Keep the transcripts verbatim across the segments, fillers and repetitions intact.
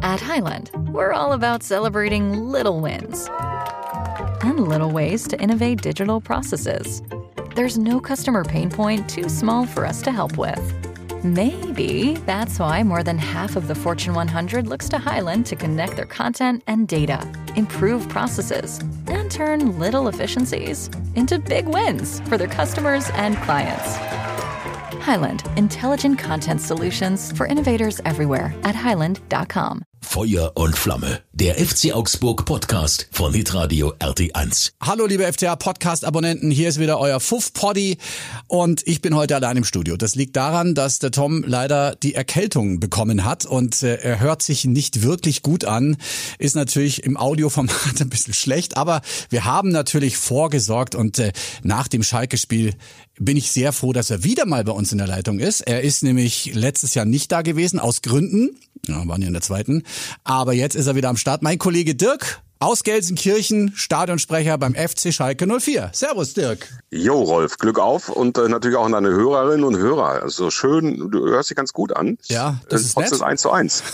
At Highland, we're all about celebrating little wins and little ways to innovate digital processes. There's no customer pain point too small for us to help with. Maybe that's why more than half of the Fortune one hundred looks to Highland to connect their content and data, improve processes, and turn little efficiencies into big wins for their customers and clients. Highland, intelligent content solutions for innovators everywhere at highland dot com. Feuer und Flamme, der F C Augsburg Podcast von Hitradio R T eins. Hallo liebe F C A Podcast-Abonnenten, hier ist wieder euer Fuff-Poddy und ich bin heute allein im Studio. Das liegt daran, dass der Tom leider die Erkältung bekommen hat und äh, er hört sich nicht wirklich gut an. Ist natürlich im Audioformat ein bisschen schlecht, aber wir haben natürlich vorgesorgt und äh, nach dem Schalke-Spiel bin ich sehr froh, dass er wieder mal bei uns in der Leitung ist. Er ist nämlich letztes Jahr nicht da gewesen, aus Gründen. Ja, waren ja in der zweiten. Aber jetzt ist er wieder am Start. Mein Kollege Dirk aus Gelsenkirchen, Stadionsprecher beim F C Schalke null vier. Servus, Dirk. Jo, Rolf, Glück auf und äh, natürlich auch an deine Hörerinnen und Hörer. Also schön, du hörst dich ganz gut an. Ja, das ist trotz nett. des eins zu eins.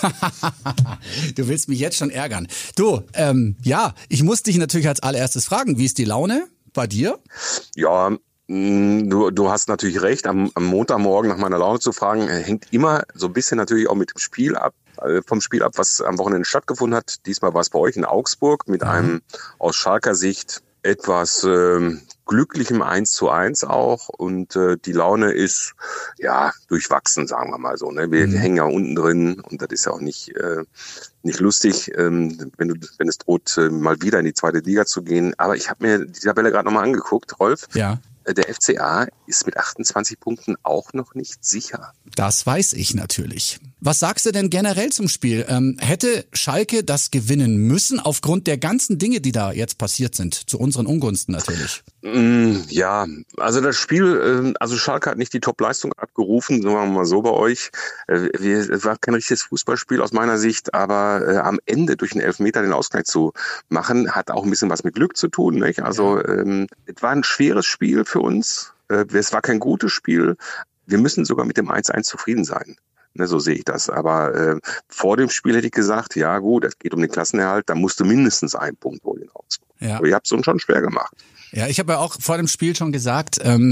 Du willst mich jetzt schon ärgern. Du, ähm, ja, ich muss dich natürlich als allererstes fragen, wie ist die Laune bei dir? Ja, Du, du hast natürlich recht, am, am Montagmorgen nach meiner Laune zu fragen, hängt immer so ein bisschen natürlich auch mit dem Spiel ab, äh, vom Spiel ab, was am Wochenende stattgefunden hat. Diesmal war es bei euch in Augsburg mit einem aus Schalker Sicht etwas äh, glücklichem eins zu eins auch und äh, die Laune ist ja durchwachsen, sagen wir mal so. Ne? Wir, mhm. wir hängen ja unten drin und das ist ja auch nicht äh, nicht lustig, ähm, wenn du wenn es droht, äh, mal wieder in die zweite Liga zu gehen. Aber ich habe mir die Tabelle gerade nochmal angeguckt, Rolf. Ja. Der F C A ist mit achtundzwanzig Punkten auch noch nicht sicher. Das weiß ich natürlich. Was sagst du denn generell zum Spiel? Ähm, hätte Schalke das gewinnen müssen aufgrund der ganzen Dinge, die da jetzt passiert sind? Zu unseren Ungunsten natürlich. Mm, ja, also das Spiel, also Schalke hat nicht die Top-Leistung abgerufen, sagen wir mal so bei euch. Es war kein richtiges Fußballspiel aus meiner Sicht, aber äh, am Ende durch den Elfmeter den Ausgleich zu machen, hat auch ein bisschen was mit Glück zu tun. Nicht? Also ja. ähm, es war ein schweres Spiel für uns. Äh, es war kein gutes Spiel. Wir müssen sogar mit dem eins zu eins zufrieden sein. Ne, so sehe ich das. Aber äh, vor dem Spiel hätte ich gesagt, ja gut, es geht um den Klassenerhalt, da musst du mindestens einen Punkt holen in Augsburg. Ja. Aber ihr habt es uns schon schwer gemacht. Ja, ich habe ja auch vor dem Spiel schon gesagt, ähm,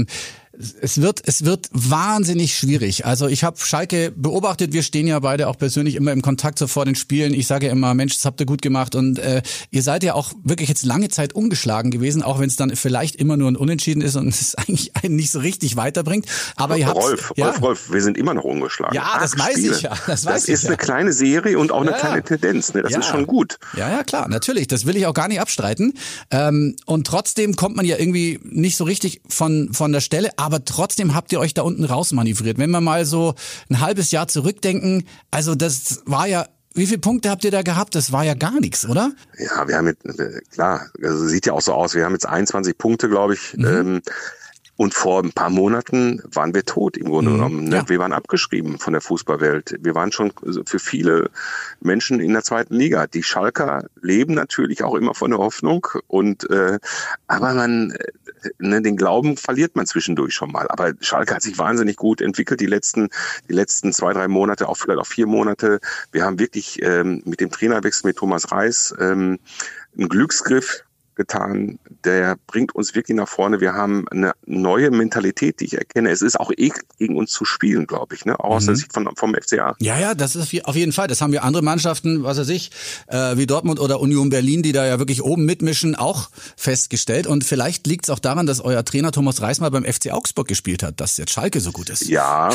es wird es wird wahnsinnig schwierig. Also ich habe Schalke beobachtet, wir stehen ja beide auch persönlich immer im Kontakt so vor den Spielen. Ich sage immer, Mensch, das habt ihr gut gemacht und äh, ihr seid ja auch wirklich jetzt lange Zeit ungeschlagen gewesen, auch wenn es dann vielleicht immer nur ein Unentschieden ist und es eigentlich einen nicht so richtig weiterbringt. Aber ihr habt Rolf, ja? Rolf, Rolf, wir sind immer noch ungeschlagen. Ja, Acht das weiß Spiele. ich ja. Das, weiß das ich ist ja. eine kleine Serie und auch eine ja. kleine Tendenz. Ne? Das ja. ist schon gut. Ja, ja, klar, natürlich. Das will ich auch gar nicht abstreiten. Ähm, und trotzdem kommt man ja irgendwie nicht so richtig von von der Stelle. Aber trotzdem habt ihr euch da unten rausmanövriert. Wenn wir mal so ein halbes Jahr zurückdenken, also das war ja, wie viele Punkte habt ihr da gehabt? Das war ja gar nichts, oder? Ja, wir haben jetzt, klar, also sieht ja auch so aus, wir haben jetzt einundzwanzig Punkte, glaube ich, mhm. ähm, und vor ein paar Monaten waren wir tot im Grunde genommen. Mhm, ja. Wir waren abgeschrieben von der Fußballwelt. Wir waren schon für viele Menschen in der zweiten Liga. Die Schalker leben natürlich auch immer von der Hoffnung. Und äh, aber man, ne, den Glauben verliert man zwischendurch schon mal. Aber Schalke hat sich wahnsinnig gut entwickelt die letzten, die letzten zwei, drei Monate, auch vielleicht auch vier Monate. Wir haben wirklich ähm, mit dem Trainerwechsel mit Thomas Reis ähm, einen Glücksgriff getan, der bringt uns wirklich nach vorne. Wir haben eine neue Mentalität, die ich erkenne. Es ist auch eh gegen uns zu spielen, glaube ich, ne? Auch aus der Sicht von, vom F C A. Ja, ja, das ist auf jeden Fall. Das haben wir andere Mannschaften, was weiß ich, äh, wie Dortmund oder Union Berlin, die da ja wirklich oben mitmischen, auch festgestellt. Und vielleicht liegt es auch daran, dass euer Trainer Thomas Reis mal beim F C Augsburg gespielt hat, dass jetzt Schalke so gut ist. Ja.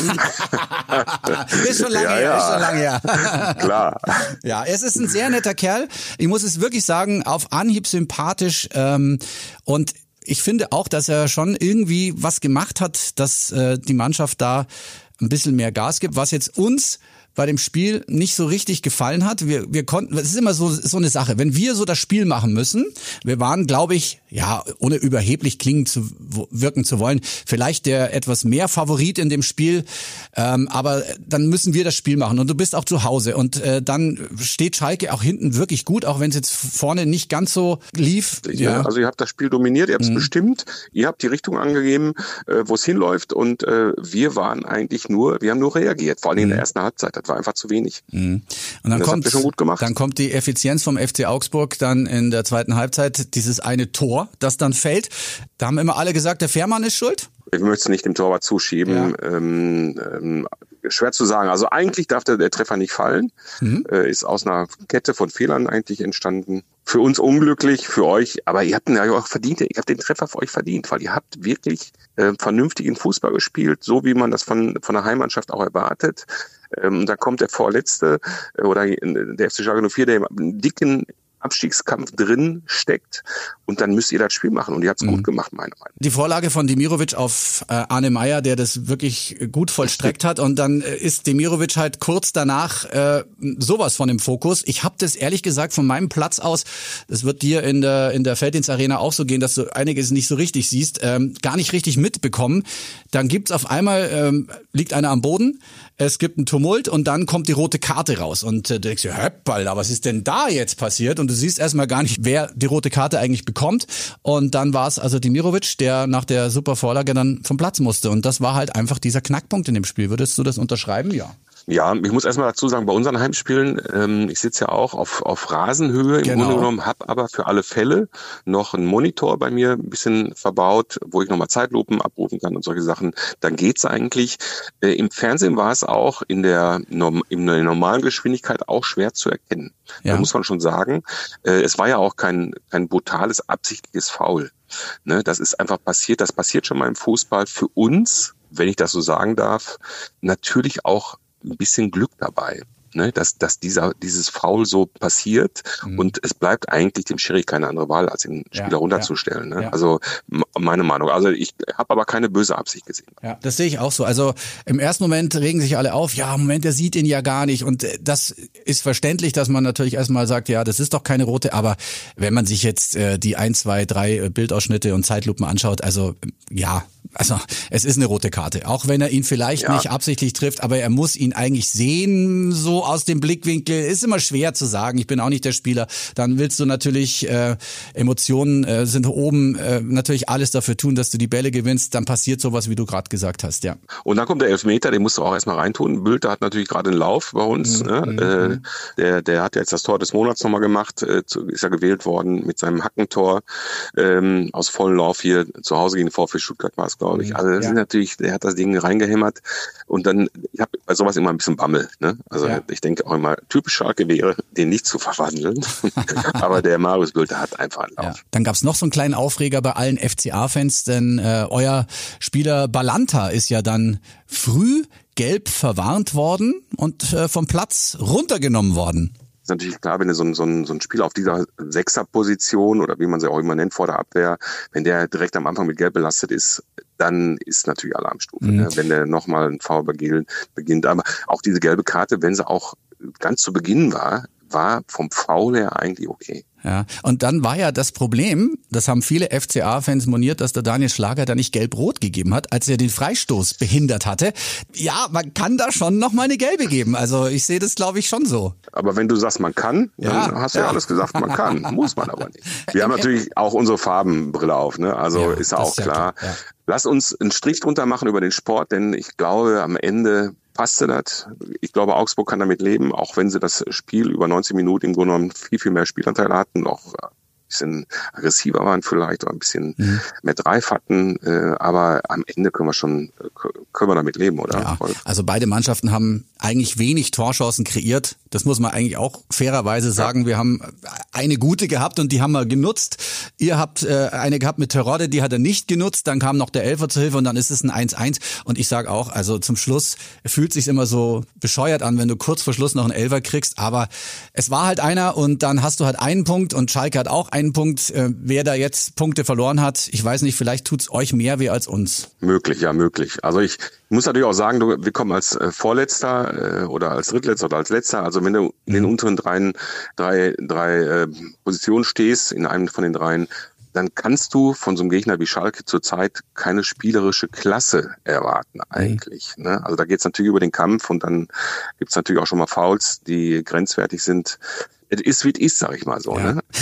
ist schon lange ja, her, ja. ist schon lange her. Klar. Ja, es ist ein sehr netter Kerl. Ich muss es wirklich sagen, auf Anhieb sympathisch. Ähm, und ich finde auch, dass er schon irgendwie was gemacht hat, dass äh, die Mannschaft da ein bisschen mehr Gas gibt, was jetzt uns bei dem Spiel nicht so richtig gefallen hat. Wir, wir konnten, es ist immer so, so eine Sache. Wenn wir so das Spiel machen müssen, wir waren, glaube ich, ja, ohne überheblich klingen zu wirken zu wollen, vielleicht der etwas mehr Favorit in dem Spiel, ähm, aber dann müssen wir das Spiel machen und du bist auch zu Hause und äh, dann steht Schalke auch hinten wirklich gut, auch wenn es jetzt vorne nicht ganz so lief. Ja. Also ihr habt das Spiel dominiert, ihr habt es mhm. bestimmt, ihr habt die Richtung angegeben, äh, wo es hinläuft und äh, wir waren eigentlich nur, wir haben nur reagiert, vor allem mhm. in der ersten Halbzeit. Das war einfach zu wenig. Mhm. Und dann das kommt, habt ihr schon gut gemacht. Dann kommt die Effizienz vom F C Augsburg dann in der zweiten Halbzeit, dieses eine Tor, das dann fällt. Da haben immer alle gesagt, der Fährmann ist schuld. Ich möchte es nicht dem Torwart zuschieben. Ja. Ähm, ähm, schwer zu sagen. Also eigentlich darf der, der Treffer nicht fallen. Mhm. Äh, ist aus einer Kette von Fehlern eigentlich entstanden. Für uns unglücklich, für euch. Aber ihr habt ihn ja auch verdient. Ihr habt den Treffer für euch verdient, weil ihr habt wirklich äh, vernünftigen Fußball gespielt, so wie man das von von der Heimmannschaft auch erwartet. Ähm, da kommt der Vorletzte äh, oder der F C Schalke null vier, der im dicken Abstiegskampf drin steckt und dann müsst ihr das Spiel machen und ihr habt es mhm. gut gemacht, meiner Meinung nach. Die Vorlage von Demirovic auf äh, Arne Meyer, der das wirklich gut vollstreckt hat und dann äh, ist Demirovic halt kurz danach äh, sowas von im Fokus. Ich habe das ehrlich gesagt von meinem Platz aus, das wird dir in der in der Felddienstarena auch so gehen, dass du einiges nicht so richtig siehst, ähm, gar nicht richtig mitbekommen. Dann gibt's auf einmal, ähm, liegt einer am Boden, es gibt einen Tumult und dann kommt die rote Karte raus und äh, du denkst dir, Höppala, was ist denn da jetzt passiert? Und du siehst erstmal gar nicht, wer die rote Karte eigentlich bekommt. Und dann war es also Demirovic, der nach der super Vorlage dann vom Platz musste. Und das war halt einfach dieser Knackpunkt in dem Spiel. Würdest du das unterschreiben? Ja. Ja, ich muss erstmal dazu sagen, bei unseren Heimspielen, ähm, ich sitze ja auch auf, auf Rasenhöhe im Genau. Grunde genommen, habe aber für alle Fälle noch einen Monitor bei mir ein bisschen verbaut, wo ich nochmal Zeitlupen abrufen kann und solche Sachen. Dann geht's eigentlich. Äh, Im Fernsehen war es auch in der, in der normalen Geschwindigkeit auch schwer zu erkennen. Ja. Da muss man schon sagen, äh, es war ja auch kein, kein brutales, absichtliches Foul. Ne, das ist einfach passiert, das passiert schon mal im Fußball. Für uns, wenn ich das so sagen darf, natürlich auch ein bisschen Glück dabei, ne, dass, dass dieser, dieses Foul so passiert mhm. und es bleibt eigentlich dem Schiri keine andere Wahl, als den Spieler ja, runterzustellen. Ja, ne? ja. Also m- meine Meinung. Also ich habe aber keine böse Absicht gesehen. Ja, das sehe ich auch so. Also im ersten Moment regen sich alle auf, ja, Moment, der sieht ihn ja gar nicht und das ist verständlich, dass man natürlich erstmal sagt, ja, das ist doch keine rote, aber wenn man sich jetzt äh, die ein, zwei, drei Bildausschnitte und Zeitlupen anschaut, also ja, also es ist eine rote Karte, auch wenn er ihn vielleicht ja. nicht absichtlich trifft, aber er muss ihn eigentlich sehen, so aus dem Blickwinkel, ist immer schwer zu sagen, ich bin auch nicht der Spieler, dann willst du natürlich, äh, Emotionen äh, sind oben, äh, natürlich alles dafür tun, dass du die Bälle gewinnst, dann passiert sowas, wie du gerade gesagt hast, ja. Und dann kommt der Elfmeter, den musst du auch erstmal reintun, Bülter hat natürlich gerade einen Lauf bei uns, mhm. ne? äh, der, der hat jetzt das Tor des Monats nochmal gemacht, äh, ist ja gewählt worden mit seinem Hackentor ähm, aus vollem Lauf hier zu Hause gegen den VfB Stuttgart war es, glaube ich. Also das ja. ist natürlich, der hat das Ding reingehämmert und dann, ich habe bei sowas immer ein bisschen Bammel, ne? Also ja. ich denke auch immer, typisch Schalke wäre, den nicht zu verwandeln. Aber der Marius Bülter hat einfach einen Lauf. Ja. Dann gab's noch so einen kleinen Aufreger bei allen F C A-Fans, denn äh, euer Spieler Balanta ist ja dann früh gelb verwarnt worden und äh, vom Platz runtergenommen worden. Ist natürlich klar, wenn du so ein, so ein, so ein Spieler auf dieser Sechserposition oder wie man sie auch immer nennt, vor der Abwehr, wenn der direkt am Anfang mit Gelb belastet ist, dann ist natürlich Alarmstufe, mhm. ne? Wenn der nochmal ein Foul beginnt. Aber auch diese gelbe Karte, wenn sie auch ganz zu Beginn war, war vom Foul her eigentlich okay. Ja, und dann war ja das Problem, das haben viele F C A-Fans moniert, dass der Daniel Schlager da nicht gelb-rot gegeben hat, als er den Freistoß behindert hatte. Ja, man kann da schon noch mal eine gelbe geben. Also ich sehe das, glaube ich, schon so. Aber wenn du sagst, man kann, dann ja, hast du ja, ja alles gesagt, man kann. Muss man aber nicht. Wir haben natürlich auch unsere Farbenbrille auf, ne? Also ja, ist ja auch ist klar. Ja, ja. Lass uns einen Strich drunter machen über den Sport, denn ich glaube, am Ende passte das. Ich glaube, Augsburg kann damit leben, auch wenn sie das Spiel über neunzig Minuten im Grunde genommen viel, viel mehr Spielanteil hatten, auch ein bisschen aggressiver waren vielleicht oder ein bisschen mhm. mehr Drive hatten, aber am Ende können wir schon, können wir damit leben, oder? Ja, also beide Mannschaften haben eigentlich wenig Torchancen kreiert. Das muss man eigentlich auch fairerweise sagen. Ja. Wir haben eine gute gehabt und die haben wir genutzt. Ihr habt äh, eine gehabt mit Terodde, die hat er nicht genutzt. Dann kam noch der Elfer zur Hilfe und dann ist es ein eins eins. Und ich sage auch, also zum Schluss fühlt sich's immer so bescheuert an, wenn du kurz vor Schluss noch einen Elfer kriegst. Aber es war halt einer und dann hast du halt einen Punkt und Schalke hat auch einen Punkt. Äh, wer da jetzt Punkte verloren hat, ich weiß nicht, vielleicht tut's euch mehr weh als uns. Möglich, ja, möglich. Also ich muss natürlich auch sagen, du, wir kommen als äh, Vorletzter äh, oder als Drittletzter oder als Letzter. Also wenn du in den unteren drei, drei, drei äh, Positionen stehst, in einem von den dreien, dann kannst du von so einem Gegner wie Schalke zurzeit keine spielerische Klasse erwarten eigentlich. Mhm. Ne? Also da geht's natürlich über den Kampf und dann gibt's natürlich auch schon mal Fouls, die grenzwertig sind. Es ist, wie es ist, sag ich mal so. Ja. Ne?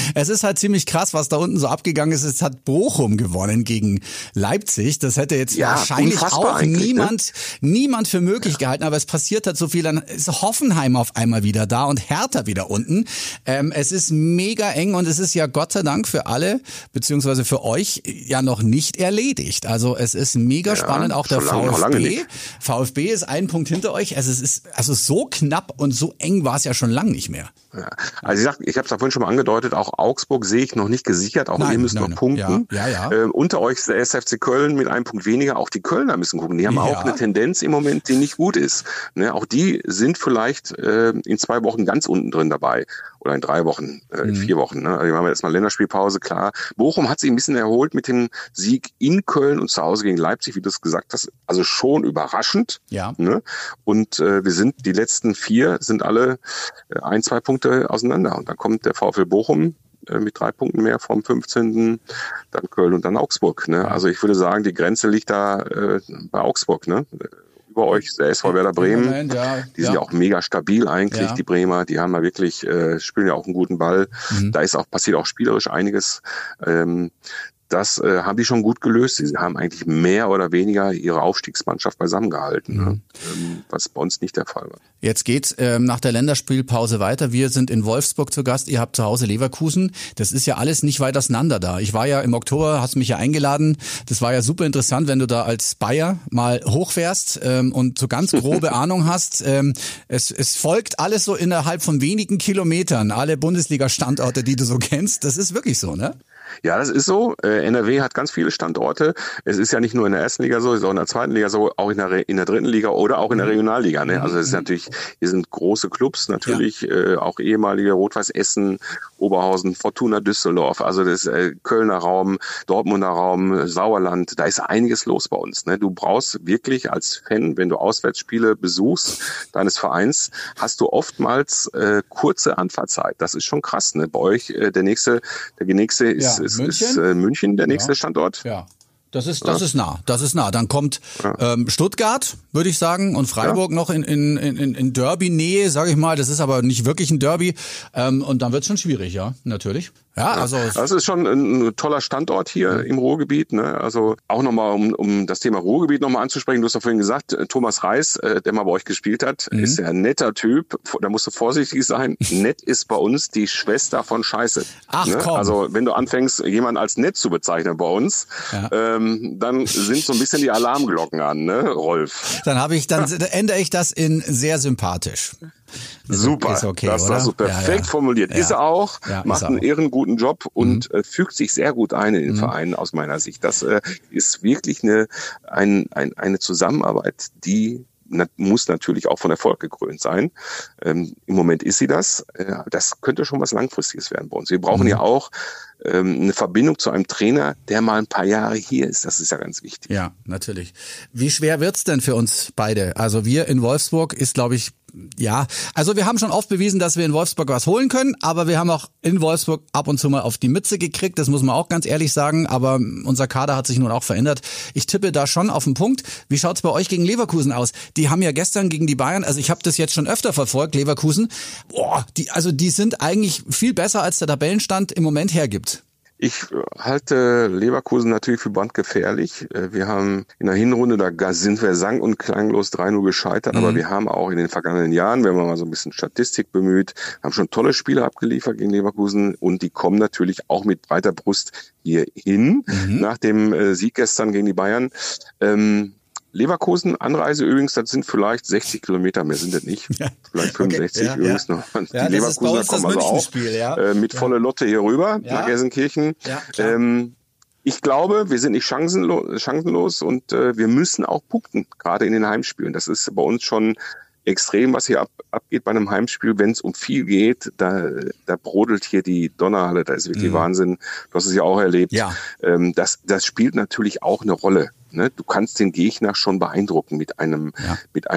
Es ist halt ziemlich krass, was da unten so abgegangen ist. Es hat Bochum gewonnen gegen Leipzig. Das hätte jetzt ja, wahrscheinlich auch niemand, ne? niemand für möglich ja. gehalten. Aber es passiert halt so viel. Dann ist Hoffenheim auf einmal wieder da und Hertha wieder unten. Ähm, es ist mega eng und es ist ja Gott sei Dank für alle, beziehungsweise für euch, ja noch nicht erledigt. Also es ist mega ja, spannend. Auch der VfB. VfB ist einen Punkt hinter euch. Also es ist also so knapp und so eng war es ja schon lange nicht mehr. Ja. Also ich sag, ich habe es ja vorhin schon mal angedeutet, auch Augsburg sehe ich noch nicht gesichert, auch nein, ihr müsst nein, noch punkten. Ja, ja, ja. Ähm, unter euch ist der S F C Köln mit einem Punkt weniger, auch die Kölner müssen gucken. Die haben ja. auch eine Tendenz im Moment, die nicht gut ist. Ne, auch die sind vielleicht äh, in zwei Wochen ganz unten drin dabei. Oder in drei Wochen, äh, in mhm. vier Wochen. Ne? Also wir haben jetzt mal Länderspielpause, klar. Bochum hat sich ein bisschen erholt mit dem Sieg in Köln und zu Hause gegen Leipzig, wie du es gesagt hast. Also schon überraschend. Ja. Ne? Und äh, wir sind, die letzten vier sind alle äh, ein, zwei Punkte auseinander. Und dann kommt der VfL Bochum äh, mit drei Punkten mehr vom fünfzehnten Dann Köln und dann Augsburg. Ne? Also ich würde sagen, die Grenze liegt da äh, bei Augsburg. Ne? Über euch, der S V Werder Bremen, Moment, ja, die sind ja. ja auch mega stabil eigentlich, ja. die Bremer, die haben ja wirklich, äh, spielen ja auch einen guten Ball, mhm. da ist auch, passiert auch spielerisch einiges, ähm, das äh, haben die schon gut gelöst. Sie haben eigentlich mehr oder weniger ihre Aufstiegsmannschaft beisammengehalten, mhm. ne? ähm, was bei uns nicht der Fall war. Jetzt geht's ähm, nach der Länderspielpause weiter. Wir sind in Wolfsburg zu Gast. Ihr habt zu Hause Leverkusen. Das ist ja alles nicht weit auseinander da. Ich war ja im Oktober, hast mich ja eingeladen. Das war ja super interessant, wenn du da als Bayer mal hochfährst ähm, und so ganz grobe Ahnung hast. Ähm, es, es folgt alles so innerhalb von wenigen Kilometern. Alle Bundesliga-Standorte, die du so kennst. Das ist wirklich so, ne? Ja, das ist so. Äh, N R W hat ganz viele Standorte. Es ist ja nicht nur in der ersten Liga so, es ist auch in der zweiten Liga so, auch in der, Re- in der dritten Liga oder auch in der Regionalliga. Ne? Also es ist natürlich, hier sind große Clubs natürlich, ja. äh, auch ehemalige Rot-Weiß Essen, Oberhausen, Fortuna Düsseldorf, also das äh, Kölner Raum, Dortmunder Raum, Sauerland, da ist einiges los bei uns. Ne? Du brauchst wirklich als Fan, wenn du Auswärtsspiele besuchst deines Vereins, hast du oftmals äh, kurze Anfahrtzeit. Das ist schon krass. Ne? Bei euch äh, der nächste, der nächste ist ja. ist, München? ist äh, München der nächste ja. Standort. Ja. Das ist, das ja. ist nah, das ist nah. Dann kommt ja. ähm, Stuttgart, würde ich sagen, und Freiburg ja. noch in, in, in, in Derby-Nähe, sage ich mal. Das ist aber nicht wirklich ein Derby. Ähm, und dann wird's schon schwierig, ja, natürlich. Ja, also das ist schon ein toller Standort hier mhm. im Ruhrgebiet. Ne? Also auch nochmal, um, um das Thema Ruhrgebiet nochmal anzusprechen. Du hast doch vorhin gesagt, Thomas Reis, äh, der mal bei euch gespielt hat, mhm. ist ja ein netter Typ. Da musst du vorsichtig sein. Nett ist bei uns die Schwester von Scheiße. Ach ne? komm. Also wenn du anfängst, jemanden als nett zu bezeichnen bei uns, ja. ähm, dann sind so ein bisschen die Alarmglocken an, ne, Rolf? Dann habe ich, dann ja. ändere ich das in sehr sympathisch. Ist Super, ist okay, das hast du perfekt ja, ja. formuliert. Ja. Ist er auch, ja, macht er einen auch. ehrenguten Job und mhm. äh, fügt sich sehr gut ein in den mhm. Verein aus meiner Sicht. Das äh, ist wirklich eine, ein, ein, eine Zusammenarbeit, die na, muss natürlich auch von Erfolg gekrönt sein. Ähm, im Moment ist sie das. Äh, das könnte schon was Langfristiges werden bei uns. Wir brauchen mhm. ja auch ähm, eine Verbindung zu einem Trainer, der mal ein paar Jahre hier ist. Das ist ja ganz wichtig. Ja, natürlich. Wie schwer wird's denn für uns beide? Also wir in Wolfsburg ist, glaube ich, ja, also wir haben schon oft bewiesen, dass wir in Wolfsburg was holen können, aber wir haben auch in Wolfsburg ab und zu mal auf die Mütze gekriegt, das muss man auch ganz ehrlich sagen, aber unser Kader hat sich nun auch verändert. Ich tippe da schon auf den Punkt. Wie schaut's bei euch gegen Leverkusen aus? Die haben ja gestern gegen die Bayern, also ich habe das jetzt schon öfter verfolgt, Leverkusen, boah, die, also die sind eigentlich viel besser, als der Tabellenstand im Moment hergibt. Ich halte Leverkusen natürlich für brandgefährlich. Wir haben in der Hinrunde, da sind wir sang- und klanglos drei null gescheitert, mhm. aber wir haben auch in den vergangenen Jahren, wenn man mal so ein bisschen Statistik bemüht, haben schon tolle Spiele abgeliefert gegen Leverkusen und die kommen natürlich auch mit breiter Brust hier hin, mhm. nach dem Sieg gestern gegen die Bayern. Ähm, Leverkusen, Anreise übrigens, das sind vielleicht sechzig Kilometer, mehr sind das nicht. Ja. Vielleicht fünfundsechzig okay. ja, übrigens ja. noch. Ja, die Leverkusener kommen also auch ja. äh, mit ja. voller Lotte hier rüber ja. nach Gelsenkirchen. Ja, ähm, ich glaube, wir sind nicht chancenlos, chancenlos und äh, wir müssen auch punkten, gerade in den Heimspielen. Das ist bei uns schon extrem, was hier ab, abgeht bei einem Heimspiel. Wenn es um viel geht, da, da brodelt hier die Donnerhalle, da ist wirklich mhm. Wahnsinn. Du hast es ja auch erlebt. Ja. Ähm, das, das spielt natürlich auch eine Rolle. Ne? Du kannst den Gegner schon beeindrucken mit einem, ja. mit einer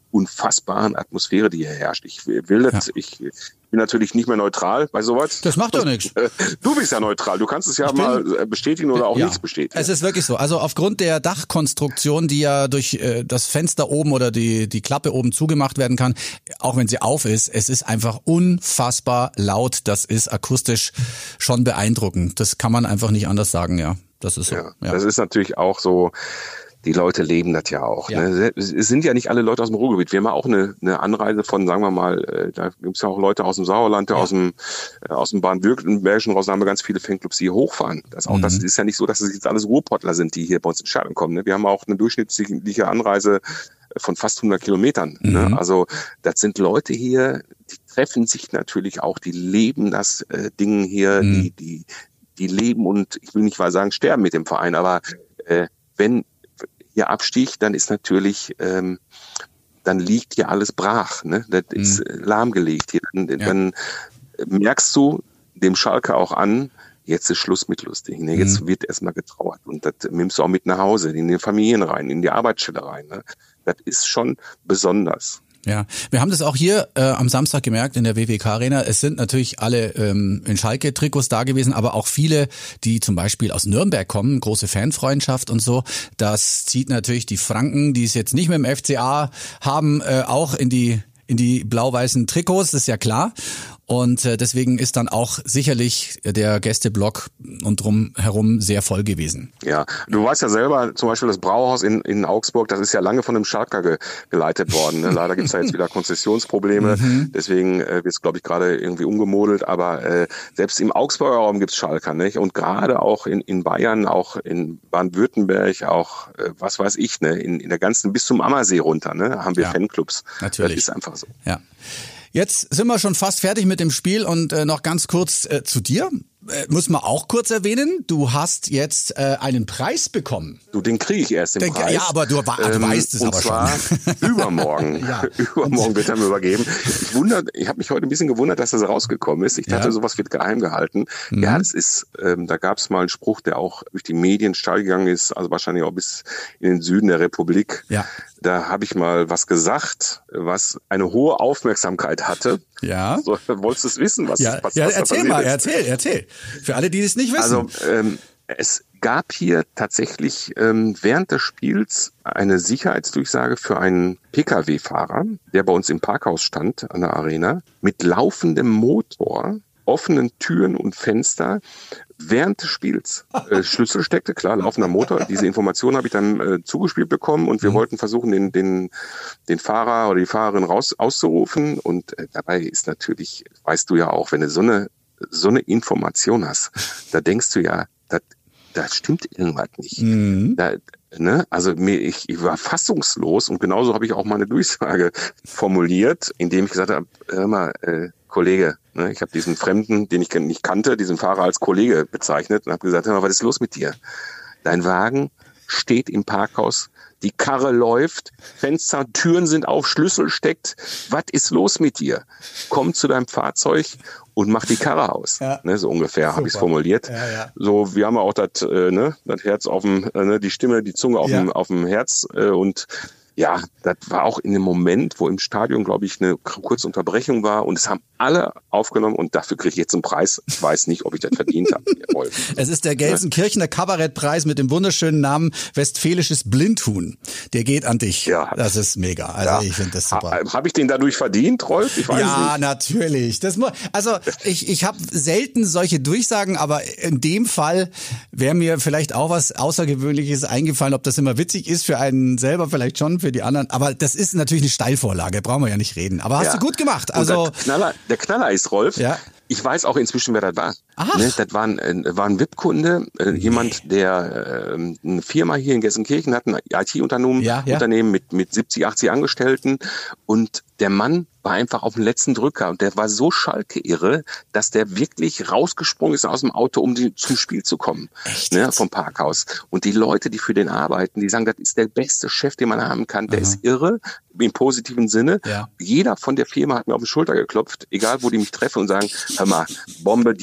unfassbaren Atmosphäre, die hier herrscht. Ich will das, ja. ich bin natürlich nicht mehr neutral bei sowas. Das macht doch nichts. Du bist ja neutral. Du kannst es ja ich mal bestätigen oder auch ja. nichts bestätigen. Es ist wirklich so. Also aufgrund der Dachkonstruktion, die ja durch äh, das Fenster oben oder die die Klappe oben zugemacht werden kann, auch wenn sie auf ist, es ist einfach unfassbar laut. Das ist akustisch schon beeindruckend. Das kann man einfach nicht anders sagen, ja. Das ist so. Ja, ja. Das ist natürlich auch so. Die Leute leben das ja auch. Ja. Ne? Es sind ja nicht alle Leute aus dem Ruhrgebiet. Wir haben auch eine, eine Anreise von, sagen wir mal, äh, da gibt es ja auch Leute aus dem Sauerland, ja. aus dem äh, aus dem Baden-Württembergischen raus, da haben wir ganz viele Fanclubs, die hier hochfahren. Das auch, mhm. das ist ja nicht so, dass es jetzt alles Ruhrpottler sind, die hier bei uns ins Stadion kommen. Ne? Wir haben auch eine durchschnittliche Anreise von fast hundert Kilometern. Mhm. Ne? Also das sind Leute hier, die treffen sich natürlich auch, die leben das äh, Ding hier, mhm. die die die leben und ich will nicht mal sagen sterben mit dem Verein, aber äh, wenn hier Abstieg, dann ist natürlich, ähm, dann liegt hier alles brach, ne? Das mhm. ist lahmgelegt. Hier, dann, ja. dann merkst du dem Schalke auch an, jetzt ist Schluss mit lustig, ne? Jetzt mhm. wird erstmal getrauert und das nimmst du auch mit nach Hause, in die Familien rein, in die Arbeitsstelle rein, ne? Das ist schon besonders. Ja, wir haben das auch hier äh, am Samstag gemerkt in der W W K Arena. Es sind natürlich alle ähm, in Schalke-Trikots da gewesen, aber auch viele, die zum Beispiel aus Nürnberg kommen, große Fanfreundschaft und so. Das zieht natürlich die Franken, die es jetzt nicht mehr im F C A haben, äh, auch in die in die blau-weißen Trikots, das ist ja klar. Und äh, deswegen ist dann auch sicherlich der Gästeblock und drumherum sehr voll gewesen. Ja, du weißt ja selber, zum Beispiel das Brauhaus in, in Augsburg, das ist ja lange von einem Schalker ge, geleitet worden. Ne? Leider gibt's da jetzt wieder Konzessionsprobleme, mhm. deswegen äh, wird es, glaube ich, gerade irgendwie umgemodelt. Aber äh, selbst im Augsburger Raum gibt's Schalker, nicht? Und gerade auch in, in Bayern, auch in Baden-Württemberg, auch äh, was weiß ich, ne, in, in der ganzen, bis zum Ammersee runter, ne, haben wir ja, Fanclubs. Natürlich. Das ist einfach so. Ja. Jetzt sind wir schon fast fertig mit dem Spiel und äh, noch ganz kurz äh, zu dir. Äh, muss man auch kurz erwähnen, du hast jetzt äh, einen Preis bekommen. Du, den kriege ich erst, den den, Preis. Ja, aber du, du ähm, weißt es und aber zwar schon. übermorgen. ja. Übermorgen wird er mir übergeben. Ich wundert, ich habe mich heute ein bisschen gewundert, dass das rausgekommen ist. Ich dachte, ja. sowas wird geheim gehalten. Mhm. Ja, das ist, ähm, da gab es mal einen Spruch, der auch durch die Medien steil gegangen ist, also wahrscheinlich auch bis in den Süden der Republik. Ja. Da habe ich mal was gesagt, was eine hohe Aufmerksamkeit hatte. Ja. So, wolltest du es wissen, was, ja, was, ja, was erzähl da mal, ist? erzähl, erzähl. Für alle, die es nicht wissen. Also ähm, es gab hier tatsächlich ähm, während des Spiels eine Sicherheitsdurchsage für einen P K W-Fahrer, der bei uns im Parkhaus stand an der Arena, mit laufendem Motor, offenen Türen und Fenster, während des Spiels äh, Schlüssel steckte, klar, laufender Motor. Diese Information habe ich dann äh, zugespielt bekommen und wir mhm. wollten versuchen, den, den, den Fahrer oder die Fahrerin raus auszurufen. Und äh, dabei ist natürlich, weißt du ja auch, wenn du so eine, so eine Information hast, da denkst du ja, da, da stimmt irgendwas nicht. Mhm. Da, ne? Also mir, ich, ich war fassungslos und genauso habe ich auch meine Durchsage formuliert, indem ich gesagt habe, hör mal, äh, Kollege, ne, ich habe diesen Fremden, den ich nicht kannte, diesen Fahrer als Kollege bezeichnet und habe gesagt, hör mal, was ist los mit dir? Dein Wagen steht im Parkhaus, die Karre läuft, Fenster, Türen sind auf, Schlüssel steckt. Was ist los mit dir? Komm zu deinem Fahrzeug und mach die Karre aus. Ja. Ne, so ungefähr habe ich es formuliert. Ja, ja. So, wir haben auch das, äh, ne, das Herz auf dem, äh, ne, die Stimme, die Zunge auf ja. dem, auf dem Herz äh, und ja, das war auch in dem Moment, wo im Stadion, glaube ich, eine kurze Unterbrechung war und es haben alle aufgenommen und dafür kriege ich jetzt einen Preis. Ich weiß nicht, ob ich das verdient habe. Es ist der Gelsenkirchener Kabarettpreis mit dem wunderschönen Namen Westfälisches Blindhuhn. Der geht an dich. Ja. Das ist mega. Also ja. ich finde das super. Ha, habe ich den dadurch verdient, Rolf? Ich weiß ja, nicht. natürlich. Das muss, also ich, ich habe selten solche Durchsagen, aber in dem Fall wäre mir vielleicht auch was Außergewöhnliches eingefallen. Ob das immer witzig ist für einen selber, vielleicht schon, für die anderen. Aber das ist natürlich eine Steilvorlage, brauchen wir ja nicht reden. Aber hast ja. du gut gemacht. Also der Knaller, der Knaller ist, Rolf, ja. ich weiß auch inzwischen, wer das war. Ne, das war ein, war ein V I P-Kunde, äh, nee. jemand, der äh, eine Firma hier in Gelsenkirchen hat, ein I T-Unternehmen ja, ja. Unternehmen mit, mit siebzig, achtzig Angestellten und der Mann war einfach auf den letzten Drücker und der war so Schalke-irre, dass der wirklich rausgesprungen ist aus dem Auto, um die, zum Spiel zu kommen. Echt? Ne, vom Parkhaus. Und die Leute, die für den arbeiten, die sagen, das ist der beste Chef, den man haben kann. Der Aha. ist irre, im positiven Sinne. Ja. Jeder von der Firma hat mir auf die Schulter geklopft, egal wo die mich treffen und sagen, hör mal, Bombe Dirk, äh,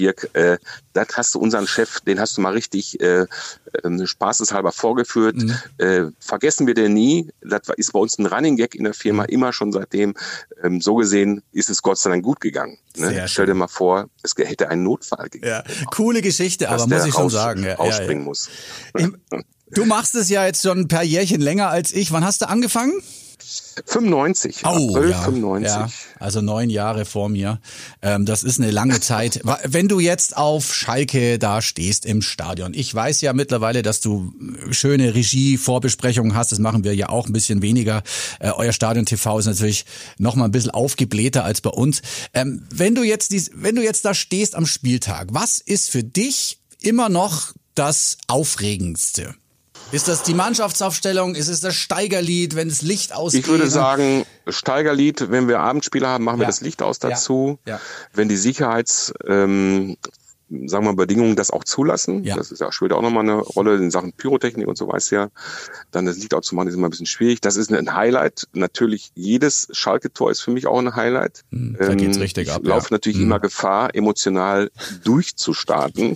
äh, das hast du unseren Chef, den hast du mal richtig äh, äh, spaßeshalber vorgeführt. Mhm. Äh, vergessen wir den nie. Das ist bei uns ein Running Gag in der Firma, immer schon seitdem. Ähm, so gesehen ist es Gott sei Dank gut gegangen. Ne? Stell dir mal vor, es hätte einen Notfall gegeben. Ja, coole Geschichte, aber muss ich schon sagen. Ja, rausspringen ja, ja. muss. Ich, du machst es ja jetzt schon ein paar Jährchen länger als ich. Wann hast du angefangen? fünfundneunzig. Oh, April ja, fünfundneunzig. Ja, also neun Jahre vor mir. Ähm, das ist eine lange Zeit. Wenn du jetzt auf Schalke da stehst im Stadion, ich weiß ja mittlerweile, dass du schöne Regie-Vorbesprechungen hast. Das machen wir ja auch ein bisschen weniger. Äh, euer Stadion-T V ist natürlich noch mal ein bisschen aufgeblähter als bei uns. Ähm, wenn du jetzt dies, wenn du jetzt da stehst am Spieltag, was ist für dich immer noch das Aufregendste? Ist das die Mannschaftsaufstellung? Ist es das Steigerlied, wenn das Licht ausgeht? Ich würde sagen, Steigerlied, wenn wir Abendspiele haben, machen wir ja. das Licht aus dazu. Ja. Ja. Wenn die Sicherheits, ähm, sagen wir mal, Bedingungen das auch zulassen, ja. das ist ja später auch nochmal eine Rolle in Sachen Pyrotechnik und so, weiß ja, dann das Licht auszumachen ist immer ein bisschen schwierig. Das ist ein Highlight. Natürlich, jedes Schalke-Tor ist für mich auch ein Highlight. Da geht's ähm, richtig ich ab. Ich laufe ja. natürlich mhm. immer Gefahr, emotional durchzustarten.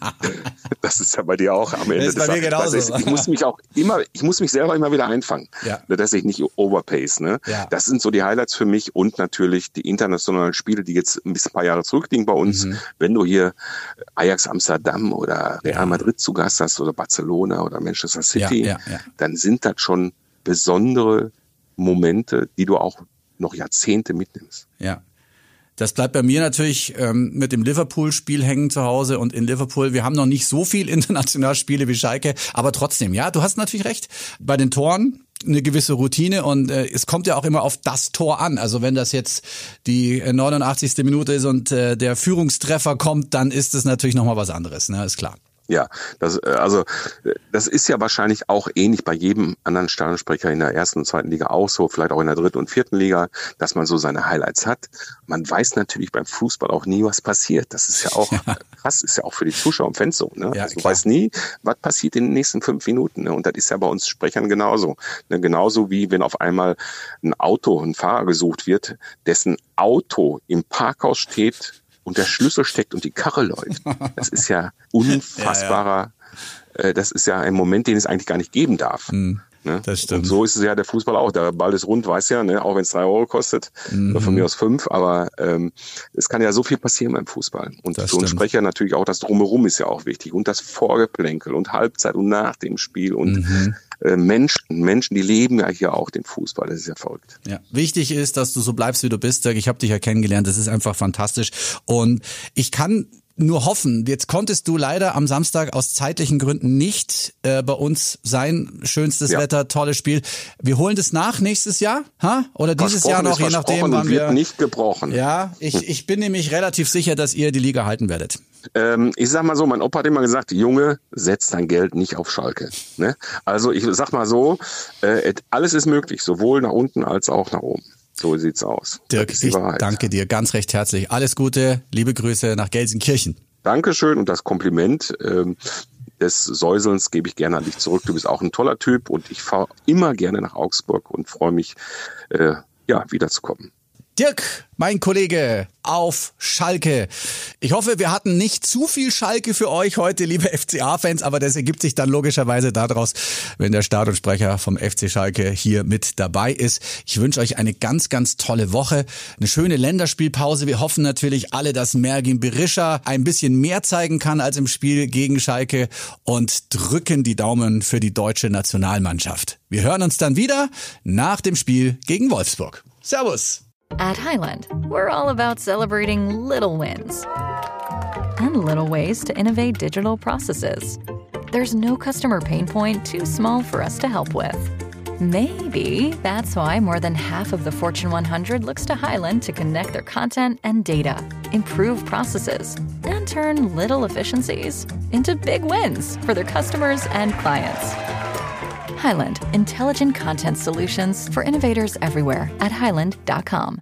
Das ist ja bei dir auch am Ende. Das ist bei mir genauso. Ist, ich muss mich auch immer, ich muss mich selber immer wieder einfangen, ja. dass ich nicht overpace. Ne? Ja. Das sind so die Highlights für mich und natürlich die internationalen Spiele, die jetzt ein bisschen ein paar Jahre zurückliegen bei uns. Mhm. Wenn du hier Ajax Amsterdam oder Real ja. Madrid zu Gast hast oder Barcelona oder Manchester City, ja, ja, ja. dann sind das schon besondere Momente, die du auch noch Jahrzehnte mitnimmst. Ja. Das bleibt bei mir natürlich ähm, mit dem Liverpool-Spiel hängen zu Hause und in Liverpool. Wir haben noch nicht so viel Internationalspiele wie Schalke, aber trotzdem, ja, du hast natürlich recht. Bei den Toren eine gewisse Routine und äh, es kommt ja auch immer auf das Tor an. Also wenn das jetzt die neunundachtzigste Minute ist und äh, der Führungstreffer kommt, dann ist es natürlich nochmal was anderes, ne, ist klar. Ja, das, also, das ist ja wahrscheinlich auch ähnlich bei jedem anderen Stadionsprecher in der ersten und zweiten Liga auch so, vielleicht auch in der dritten und vierten Liga, dass man so seine Highlights hat. Man weiß natürlich beim Fußball auch nie, was passiert. Das ist ja auch ja. krass, ist ja auch für die Zuschauer und Fans so. Ne? Ja, also, du weißt nie, was passiert in den nächsten fünf Minuten. Ne? Und das ist ja bei uns Sprechern genauso. Ne? Genauso wie wenn auf einmal ein Auto, ein Fahrer gesucht wird, dessen Auto im Parkhaus steht, und der Schlüssel steckt und die Karre läuft. Das ist ja unfassbarer, ja, ja. das ist ja ein Moment, den es eigentlich gar nicht geben darf. Mhm. Ne? Das stimmt. Und so ist es ja der Fußball auch. Der Ball ist rund, weiß ja, ne? Auch wenn es drei Euro kostet, mhm. oder von mir aus fünf, aber ähm, es kann ja so viel passieren beim Fußball. Und das für uns Sprecher natürlich auch das Drumherum ist ja auch wichtig und das Vorgeplänkel und Halbzeit und nach dem Spiel und mhm. äh, Menschen, Menschen, die leben ja hier auch den Fußball. Das ist ja verrückt. Ja, wichtig ist, dass du so bleibst, wie du bist. Ich habe dich ja kennengelernt. Das ist einfach fantastisch und ich kann nur hoffen, jetzt konntest du leider am Samstag aus zeitlichen Gründen nicht äh, bei uns sein. Schönstes ja. Wetter, tolles Spiel. Wir holen das nach nächstes Jahr, ha? Oder dieses Jahr noch, je nachdem, wann wir. Wird nicht gebrochen. Ja, ich, ich bin nämlich relativ sicher, dass ihr die Liga halten werdet. Ähm, ich sag mal so, mein Opa hat immer gesagt, Junge, setz dein Geld nicht auf Schalke. Ne? Also ich sag mal so, äh, alles ist möglich, sowohl nach unten als auch nach oben. So sieht's aus. Dirk, ich danke dir ganz recht herzlich. Alles Gute, liebe Grüße nach Gelsenkirchen. Dankeschön und das Kompliment ähm, des Säuselns gebe ich gerne an dich zurück. Du bist auch ein toller Typ und ich fahre immer gerne nach Augsburg und freue mich, äh, ja, wiederzukommen. Dirk, mein Kollege auf Schalke. Ich hoffe, wir hatten nicht zu viel Schalke für euch heute, liebe F C A-Fans, aber das ergibt sich dann logischerweise daraus, wenn der Stadionsprecher vom F C Schalke hier mit dabei ist. Ich wünsche euch eine ganz, ganz tolle Woche, eine schöne Länderspielpause. Wir hoffen natürlich alle, dass Mergin Berisha ein bisschen mehr zeigen kann als im Spiel gegen Schalke und drücken die Daumen für die deutsche Nationalmannschaft. Wir hören uns dann wieder nach dem Spiel gegen Wolfsburg. Servus! At Highland, we're all about celebrating little wins and little ways to innovate digital processes. There's no customer pain point too small for us to help with. Maybe that's why more than half of the Fortune one hundred looks to Highland to connect their content and data, improve processes, and turn little efficiencies into big wins for their customers and clients. Highland, intelligent content solutions for innovators everywhere at highland dot com.